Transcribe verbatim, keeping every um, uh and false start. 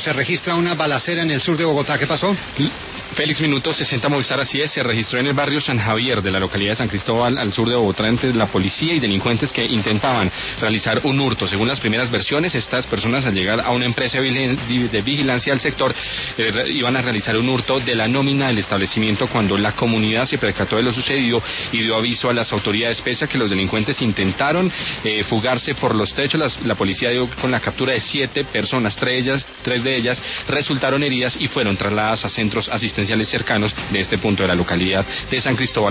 Se registra una balacera en el sur de Bogotá. ¿Qué pasó? Félix, minuto sesenta Movistar, así es, se registró en el barrio San Javier de la localidad de San Cristóbal, al sur de Bogotá, entre la policía y delincuentes que intentaban realizar un hurto. Según las primeras versiones, estas personas, al llegar a una empresa de vigilancia del sector, eh, iban a realizar un hurto de la nómina del establecimiento, cuando la comunidad se percató de lo sucedido y dio aviso a las autoridades. Pese a que los delincuentes intentaron eh, fugarse por los techos, las, la policía dio con la captura de siete personas, tres de ellas, tres de ellas resultaron heridas y fueron trasladadas a centros asistenciales cercanos de este punto de la localidad de San Cristóbal.